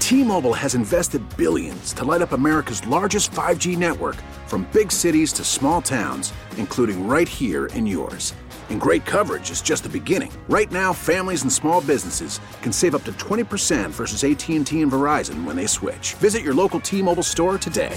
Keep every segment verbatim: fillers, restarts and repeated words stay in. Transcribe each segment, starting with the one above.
T-Mobile has invested billions to light up America's largest five G network, from big cities to small towns, including right here in yours. And great coverage is just the beginning. Right now, families and small businesses can save up to twenty percent versus A T and T and Verizon when they switch. Visit your local T-Mobile store today.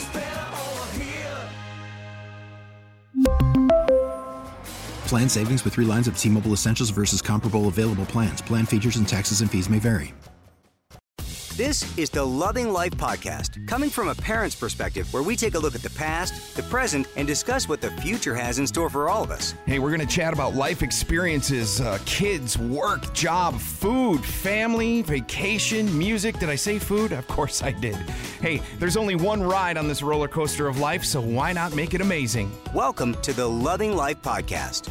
Plan savings with three lines of T-Mobile Essentials versus comparable available plans. Plan features and taxes and fees may vary. This is the Loving Life Podcast, coming from a parent's perspective, where we take a look at the past, the present, and discuss what the future has in store for all of us. Hey, we're going to chat about life experiences, uh, kids, work, job, food, family, vacation, music. Did I say food? Of course I did. Hey, there's only one ride on this roller coaster of life, so why not make it amazing? Welcome to the Loving Life Podcast.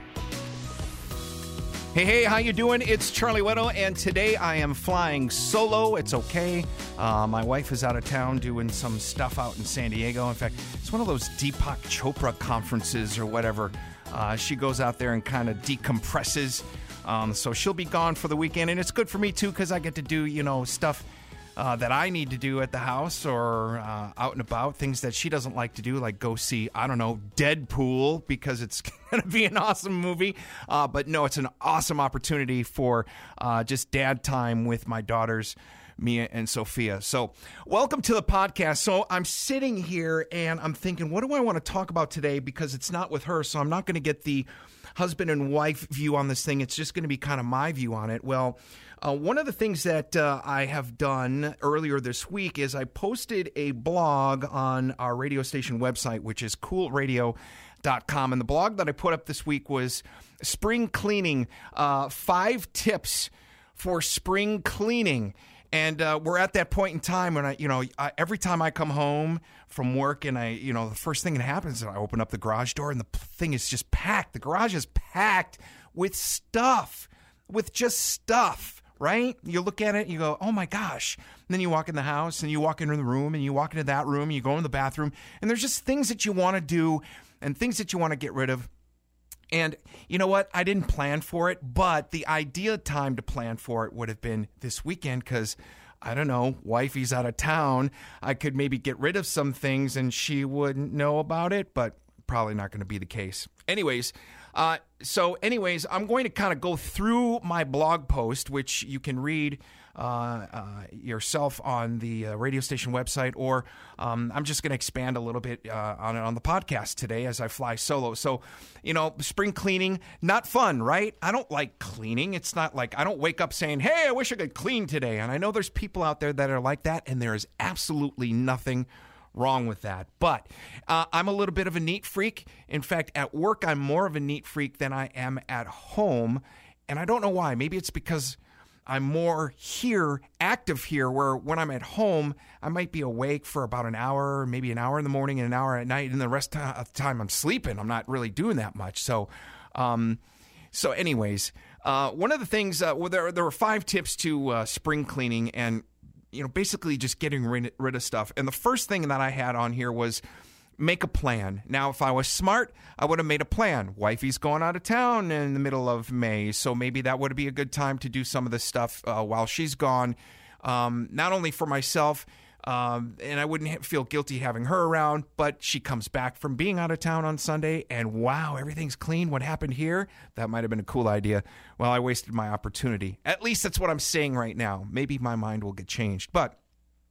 Hey, hey, how you doing? It's Charlie Weddle, and today I am flying solo. It's okay. Uh, my wife is out of town doing some stuff out in San Diego. In fact, it's one of those Deepak Chopra conferences or whatever. Uh, she goes out there and kind of decompresses. Um, so she'll be gone for the weekend, and it's good for me, too, because I get to do, you know, stuff Uh, that I need to do at the house or uh, out and about, things that she doesn't like to do, like go see, I don't know, Deadpool, because it's going to be an awesome movie. Uh, but no, it's an awesome opportunity for uh, just dad time with my daughters, Mia and Sophia. So welcome to the podcast. So I'm sitting here and I'm thinking, what do I want to talk about today? Because it's not with her, so I'm not going to get the husband and wife view on this thing. It's just going to be kind of my view on it. Well, Uh, one of the things that uh, I have done earlier this week is I posted a blog on our radio station website, which is cool radio dot com. And the blog that I put up this week was spring cleaning, uh, five tips for spring cleaning. And uh, we're at that point in time when I, you know, I, every time I come home from work and I, you know, the first thing that happens is I open up the garage door and the thing is just packed. The garage is packed with stuff, with just stuff. Right? You look at it and you go, oh my gosh. And then you walk in the house and you walk into the room and you walk into that room and you go in the bathroom and there's just things that you want to do and things that you want to get rid of. And you know what? I didn't plan for it, but the ideal time to plan for it would have been this weekend because, I don't know, wifey's out of town. I could maybe get rid of some things and she wouldn't know about it, but probably not going to be the case. Anyways, Uh, so anyways, I'm going to kind of go through my blog post, which you can read uh, uh, yourself on the uh, radio station website, or um, I'm just going to expand a little bit uh, on it on the podcast today as I fly solo. So, you know, spring cleaning, not fun, right? I don't like cleaning. It's not like I don't wake up saying, hey, I wish I could clean today. And I know there's people out there that are like that, and there is absolutely nothing wrong with that. But uh, I'm a little bit of a neat freak. In fact, at work, I'm more of a neat freak than I am at home. And I don't know why. Maybe it's because I'm more here, active here, where when I'm at home, I might be awake for about an hour, maybe an hour in the morning and an hour at night. And the rest of the time I'm sleeping. I'm not really doing that much. So, um, so anyways, uh, one of the things, uh, well, there, there were five tips to uh, spring cleaning and you know, basically just getting rid, rid of stuff. And the first thing that I had on here was make a plan. Now, if I was smart, I would have made a plan. Wifey's going out of town in the middle of May, so maybe that would be a good time to do some of this stuff uh, while she's gone, um, not only for myself, um, and I wouldn't ha- feel guilty having her around, but she comes back from being out of town on Sunday, and wow, everything's clean. What happened here? That might have been a cool idea. Well, I wasted my opportunity. At least that's what I'm saying right now. Maybe my mind will get changed. But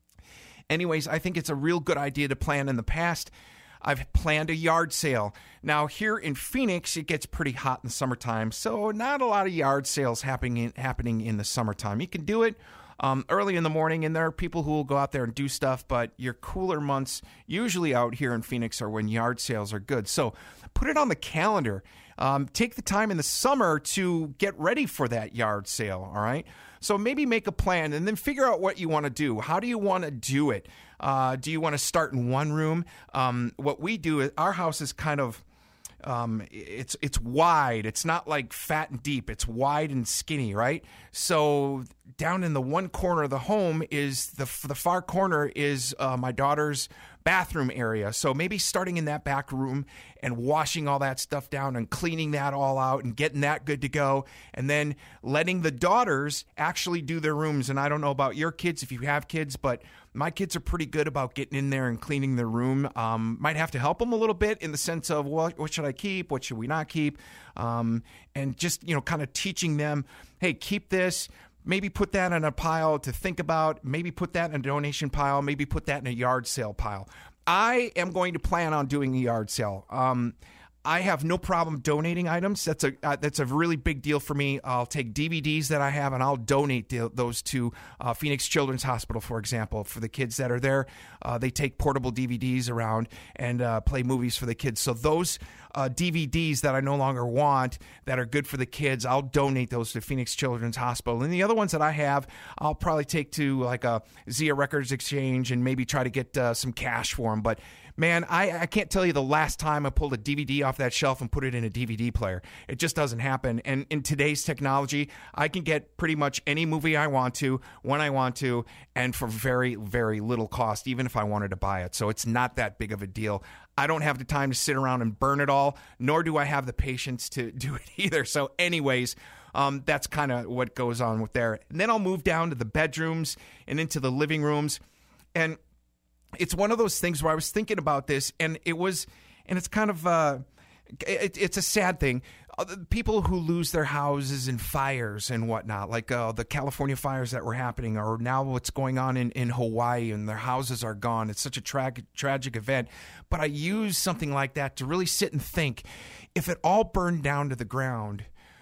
anyways, I think it's a real good idea to plan. In the past, I've planned a yard sale. Now, here in Phoenix, it gets pretty hot in the summertime, so not a lot of yard sales happening in, happening in the summertime. You can do it Um, early in the morning, and there are people who will go out there and do stuff, but your cooler months usually out here in Phoenix are when yard sales are good. So put it on the calendar. Um, take the time in the summer to get ready for that yard sale, all right? So maybe make a plan and then figure out what you want to do. How do you want to do it? Uh, do you want to start in one room? Um, what we do, our house is kind of Um, it's it's wide. It's not like fat and deep. It's wide and skinny, right? So down in the one corner of the home is the the far corner is uh, my daughter's bathroom area. So maybe starting in that back room and washing all that stuff down and cleaning that all out and getting that good to go, and then letting the daughters actually do their rooms. And I don't know about your kids if you have kids, but my kids are pretty good about getting in there and cleaning their room. Um, might have to help them a little bit in the sense of, well, what should I keep? What should we not keep? Um, and just, you know, kind of teaching them, hey, keep this. Maybe put that in a pile to think about. Maybe put that in a donation pile. Maybe put that in a yard sale pile. I am going to plan on doing a yard sale. Um, I have no problem donating items. That's a uh, that's a really big deal for me. I'll take D V Ds that I have and I'll donate the, those to uh, Phoenix Children's Hospital, for example, for the kids that are there. Uh, they take portable D V Ds around and uh, play movies for the kids. So those uh, D V Ds that I no longer want that are good for the kids, I'll donate those to Phoenix Children's Hospital. And the other ones that I have, I'll probably take to like a Zia Records Exchange and maybe try to get uh, some cash for them. But man, I, I can't tell you the last time I pulled a D V D off that shelf and put it in a D V D player. It just doesn't happen. And in today's technology, I can get pretty much any movie I want to, when I want to, and for very, very little cost, even if I wanted to buy it. So it's not that big of a deal. I don't have the time to sit around and burn it all, nor do I have the patience to do it either. So anyways, um, that's kind of what goes on with there. And then I'll move down to the bedrooms and into the living rooms. And it's one of those things where I was thinking about this, and it was, and it's kind of, uh, it, it's a sad thing. Uh, people who lose their houses in fires and whatnot, like uh, the California fires that were happening, or now what's going on in, in Hawaii, and their houses are gone. It's such a tra- tragic event. But I use something like that to really sit and think, if it all burned down to the ground,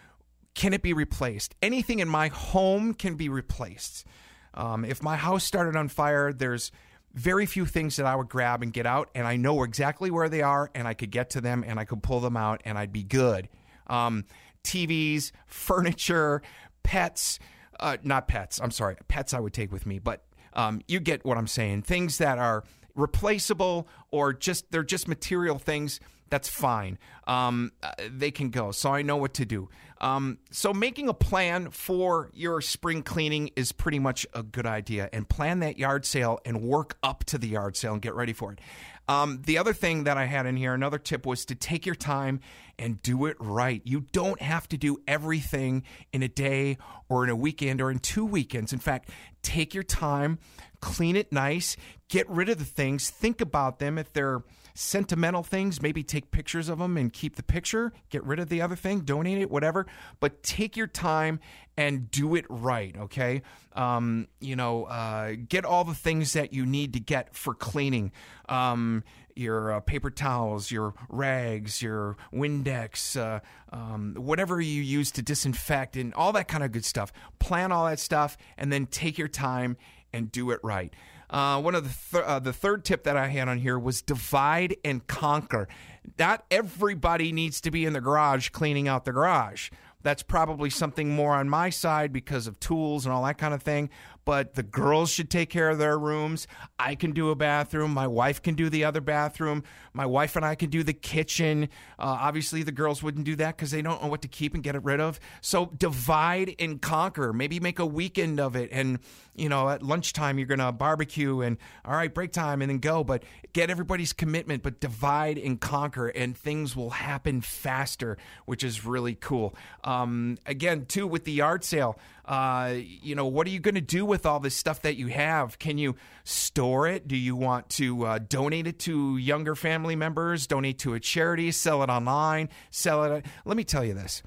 can it be replaced? Anything in my home can be replaced. Um, if my house started on fire, there's very few things that I would grab and get out, and I know exactly where they are, and I could get to them, and I could pull them out, and I'd be good. Um, T Vs, furniture, pets, uh, not pets, I'm sorry, pets I would take with me, but um, you get what I'm saying. Things that are replaceable or just they're just material things, that's fine. Um, they can go, so I know what to do. Um, so making a plan for your spring cleaning is pretty much a good idea, and plan that yard sale and work up to the yard sale and get ready for it. Um, the other thing that I had in here, another tip, was to take your time and do it right. You don't have to do everything in a day or in a weekend or in two weekends. In fact, take your time, clean it nice, get rid of the things, think about them. If they're sentimental things, maybe take pictures of them and keep the picture, get rid of the other thing, donate it, whatever. But take your time and do it right, okay? Um, you know, uh, get all the things that you need to get for cleaning. Um, your uh, paper towels, your rags, your Windex, uh, um, whatever you use to disinfect and all that kind of good stuff. Plan all that stuff and then take your time and do it right. Uh, one of the th- uh, the third tip that I had on here was divide and conquer. Not everybody needs to be in the garage cleaning out the garage. That's probably something more on my side because of tools and all that kind of thing. But the girls should take care of their rooms. I can do a bathroom. My wife can do the other bathroom. My wife and I can do the kitchen. Uh, obviously, the girls wouldn't do that because they don't know what to keep and get it rid of. So divide and conquer. Maybe make a weekend of it. And, you know, at lunchtime, you're going to barbecue and, all right, break time and then go. But get everybody's commitment, but divide and conquer, and things will happen faster, which is really cool. Um, again, too, with the yard sale, uh, you know, what are you going to do with all this stuff that you have? Can you store it? Do you want to uh, donate it to younger family members, donate to a charity, sell it online, sell it? Let me tell you this.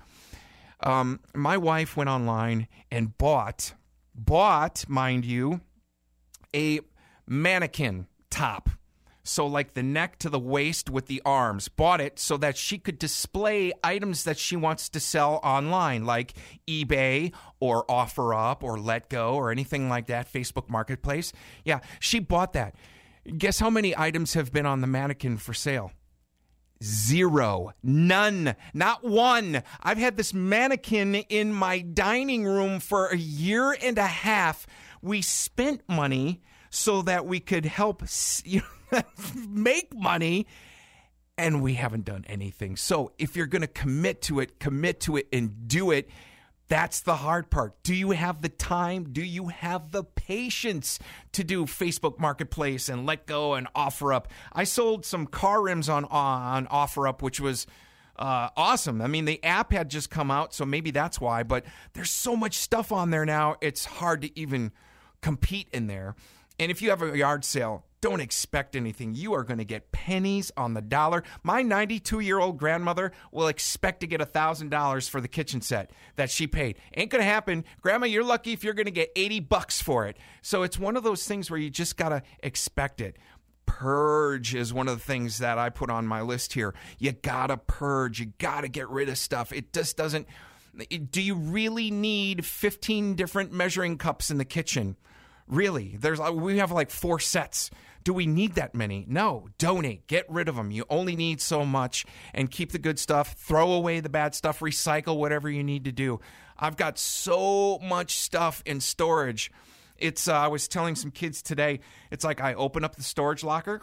Um, my wife went online and bought, bought, mind you, a mannequin top. So like the neck to the waist with the arms. Bought it so that she could display items that she wants to sell online, like eBay or OfferUp or LetGo or anything like that, Facebook Marketplace. Yeah, she bought that. Guess how many items have been on the mannequin for sale? Zero. None. Not one. I've had this mannequin in my dining room for a year and a half. We spent money so that we could help, you know, make money, and we haven't done anything. So if you're going to commit to it, commit to it and do it. That's the hard part. Do you have the time? Do you have the patience to do Facebook Marketplace and Let Go and OfferUp? I sold some car rims on on OfferUp, which was uh, awesome. I mean, the app had just come out, so maybe that's why. But there's so much stuff on there now, it's hard to even compete in there. And if you have a yard sale, don't expect anything. You are going to get pennies on the dollar. My ninety-two-year-old grandmother will expect to get one thousand dollars for the kitchen set that she paid. Ain't going to happen. Grandma, you're lucky if you're going to get eighty bucks for it. So it's one of those things where you just got to expect it. Purge is one of the things that I put on my list here. You got to purge. You got to get rid of stuff. It just doesn't. Do you really need fifteen different measuring cups in the kitchen? Really? There's we have like four sets. Do we need that many? No. Donate. Get rid of them. You only need so much, and keep the good stuff. Throw away the bad stuff. Recycle whatever you need to do. I've got so much stuff in storage. It's. Uh, I was telling some kids today, it's like I open up the storage locker,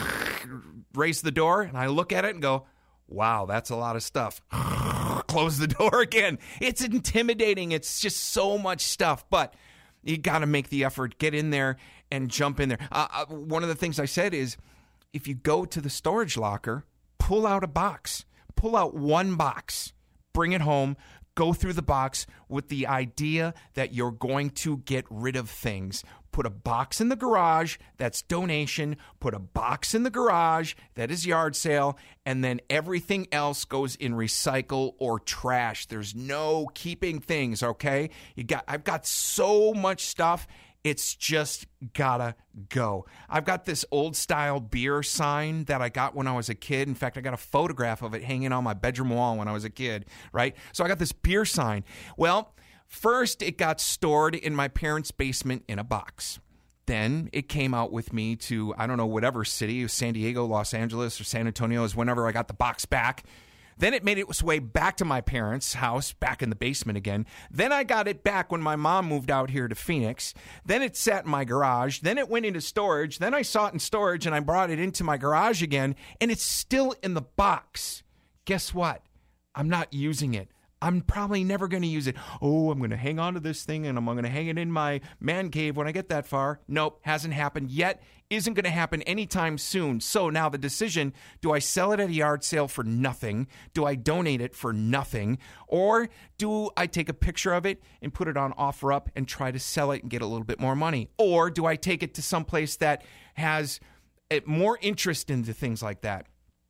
raise the door, and I look at it and go, wow, that's a lot of stuff. Close the door again. It's intimidating. It's just so much stuff, but you got to make the effort, get in there and jump in there. Uh, uh, one of the things I said is, if you go to the storage locker, pull out a box, pull out one box, bring it home, go through the box with the idea that you're going to get rid of things. Put a box in the garage, that's donation. Put a box in the garage, that is yard sale. And then everything else goes in recycle or trash. There's no keeping things, okay? You got. I've got so much stuff. It's just gotta go. I've got this old style beer sign that I got when I was a kid. In fact, I got a photograph of it hanging on my bedroom wall when I was a kid, right? So I got this beer sign. Well, first, it got stored in my parents' basement in a box. Then it came out with me to, I don't know, whatever city, San Diego, Los Angeles, or San Antonio, is whenever I got the box back. Then it made its way back to my parents' house, back in the basement again. Then I got it back when my mom moved out here to Phoenix. Then it sat in my garage. Then it went into storage. Then I saw it in storage, and I brought it into my garage again, and it's still in the box. Guess what? I'm not using it. I'm probably never going to use it. Oh, I'm going to hang on to this thing, and I'm going to hang it in my man cave when I get that far. Nope, hasn't happened yet. Isn't going to happen anytime soon. So now the decision, do I sell it at a yard sale for nothing? Do I donate it for nothing? Or do I take a picture of it and put it on OfferUp and try to sell it and get a little bit more money? Or do I take it to someplace that has more interest into things like that?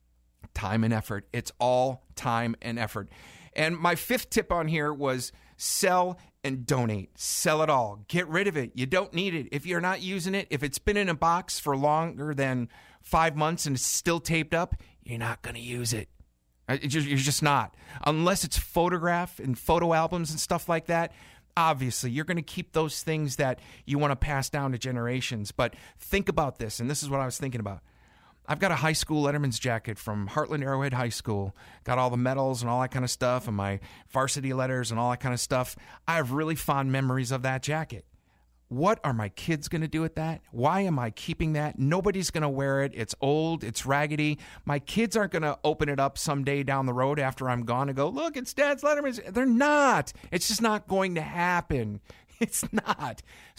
Time and effort. It's all time and effort. And my fifth tip on here was sell and donate. Sell it all. Get rid of it. You don't need it. If you're not using it, if it's been in a box for longer than five months and it's still taped up, you're not going to use it. It just, you're just not. Unless it's photograph and photo albums and stuff like that. Obviously, you're going to keep those things that you want to pass down to generations. But think about this, and this is what I was thinking about. I've got a high school Letterman's jacket from Heartland Arrowhead High School. Got all the medals and all that kind of stuff and my varsity letters and all that kind of stuff. I have really fond memories of that jacket. What are my kids going to do with that? Why am I keeping that? Nobody's going to wear it. It's old. It's raggedy. My kids aren't going to open it up someday down the road after I'm gone and go, look, it's Dad's Letterman's. They're not. It's just not going to happen. It's not.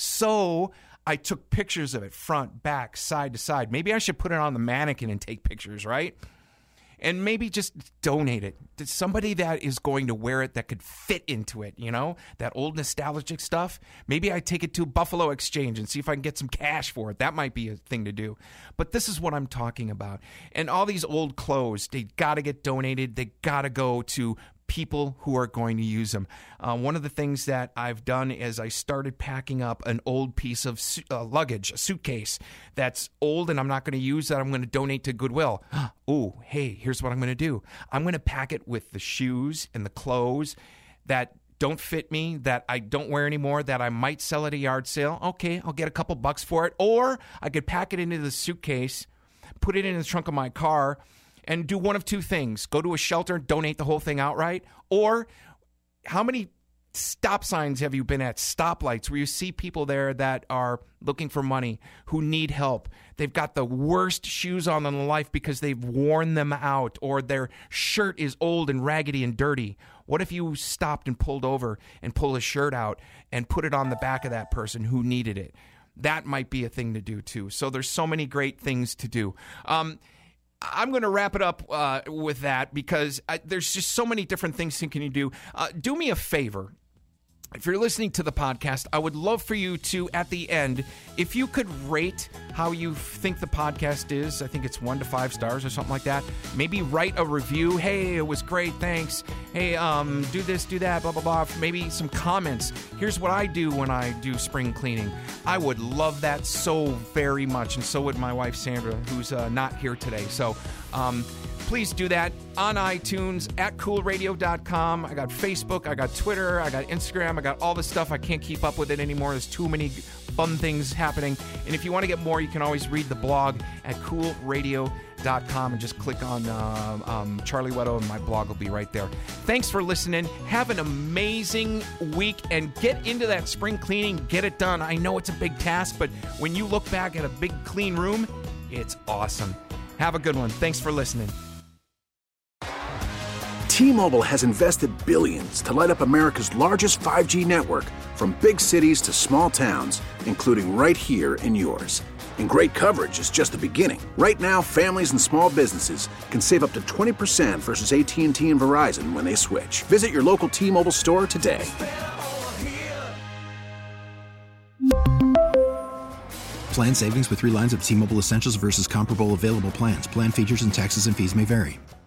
So I took pictures of it, front, back, side to side. Maybe I should put it on the mannequin and take pictures, right? And maybe just donate it to somebody that is going to wear it that could fit into it, you know? That old nostalgic stuff. Maybe I take it to Buffalo Exchange and see if I can get some cash for it. That might be a thing to do. But this is what I'm talking about. And all these old clothes, they got to get donated. They got to go to people who are going to use them. Uh, one of the things that I've done is I started packing up an old piece of su- uh, luggage, a suitcase that's old and I'm not going to use that. I'm going to donate to Goodwill. Oh, hey, here's what I'm going to do. I'm going to pack it with the shoes and the clothes that don't fit me, that I don't wear anymore, that I might sell at a yard sale. Okay, I'll get a couple bucks for it. Or I could pack it into the suitcase, put it in the trunk of my car, and do one of two things. Go to a shelter and donate the whole thing outright. Or how many stop signs have you been at, stoplights, where you see people there that are looking for money, who need help? They've got the worst shoes on in life because they've worn them out, or their shirt is old and raggedy and dirty. What if you stopped and pulled over and pulled a shirt out and put it on the back of that person who needed it? That might be a thing to do too. So there's so many great things to do. Um, I'm going to wrap it up uh, with that because I, there's just so many different things you can do. Uh, do me a favor. If you're listening to the podcast, I would love for you to, at the end, if you could rate how you think the podcast is. I think it's one to five stars or something like that. Maybe write a review. Hey, it was great. Thanks. Hey, um, do this, do that, blah, blah, blah. Maybe some comments. Here's what I do when I do spring cleaning. I would love that so very much. And so would my wife, Sandra, who's uh, not here today. So, um, please do that on iTunes, at cool radio dot com. I got Facebook, I got Twitter, I got Instagram, I got all this stuff. I can't keep up with it anymore. There's too many fun things happening. And if you want to get more, you can always read the blog at cool radio dot com and just click on uh, um, Charlie Weddle and my blog will be right there. Thanks for listening. Have an amazing week and get into that spring cleaning. Get it done. I know it's a big task, but when you look back at a big clean room, it's awesome. Have a good one. Thanks for listening. T-Mobile has invested billions to light up America's largest five G network, from big cities to small towns, including right here in yours. And great coverage is just the beginning. Right now, families and small businesses can save up to twenty percent versus A T and T and Verizon when they switch. Visit your local T-Mobile store today. Plan savings with three lines of T-Mobile Essentials versus comparable available plans. Plan features and taxes and fees may vary.